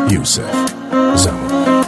یوسف زمان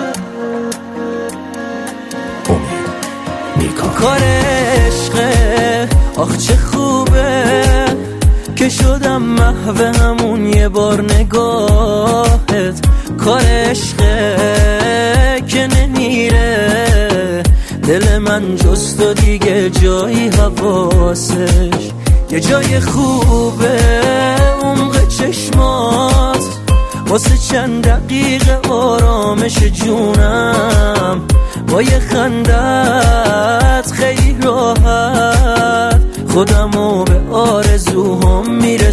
امید نیکا. کار عشقه آخ چه خوبه که شدم محو همون یه بار نگاهت. کار عشقه که نمیره دل من جز تو دیگه جایی حواسش. یه جای خوبه عمق چشمات واسه چند دقیقه آرامش جونم. با یه خندت خیلی راحت خودمو به آرزوهام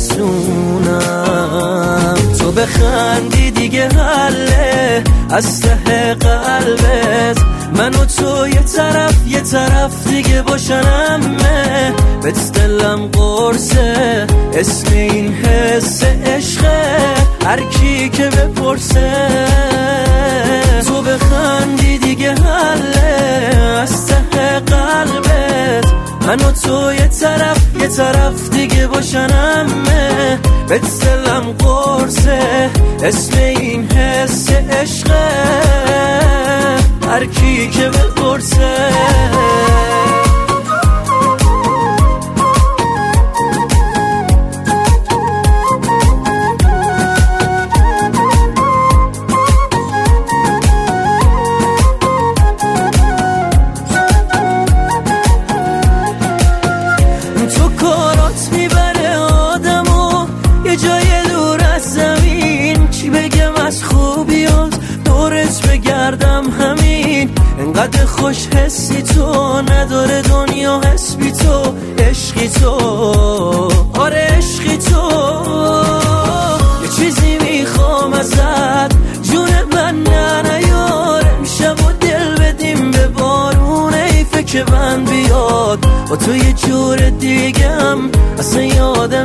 میرسونم. تو بخندی دیگه حله از ته قلبت، من و تو یه طرف دیگه باشنمه. بهت دلم قرصه اسم این حس عشقه، هر کی که بپرسه. تو بخندی دیگه حله از ته قلبت، من و تو یه طرف دیگه باشنمه. بهت دلم قرصه اسم این حس عشقه، هر کی که بپرسه. تو کارات میبره آدمو یه جای دور از زمین، چی بگم از خوبیات دورت بگردم همین. انقدر خوش حسی تو نداره دنیا حس بی تو، عشقی تو آره عشقی تو. یه چیزی میخوام ازت جون من نیار، امشب و دل بدیم به بارون ایفه که من بیاد. با تو یه جور دیگم اصلا یادم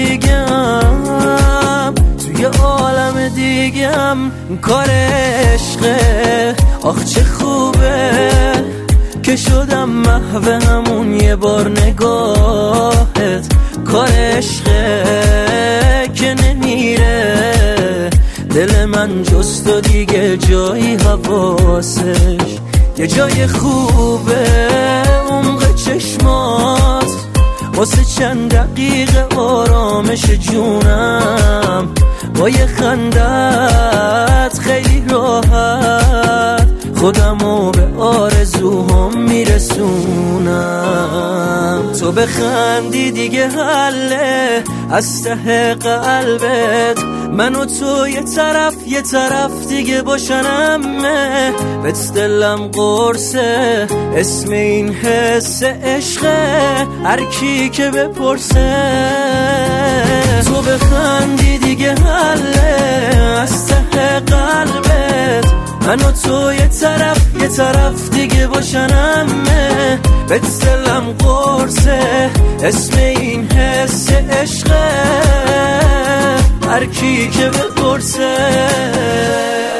دیگم توی عالم دیگم. کار عشقه آخ چه خوبه که شدم محو همون یه بار نگاهت. کار عشقه که نمیره دل من جز تو دیگه جایی حواسش. یه جای خوبه عمق چشمات واسه چند دقیقه آرامش جونم. با یه خندت خیلی راحت خودمو به آرزوهام میرسونم. تو بخندی دیگه حله از ته قلبت، من و تو یه طرف دیگه باشنمه. بهت دلم قرصه اسم این حس عشقه، هر کی که بپرسه. تو بخندی دیگه حله از ته قلبت، من و تو یه طرف دیگه باشنمه. بهت دلم قرصه اسم این حس عشقه، هر کی که بپرسه.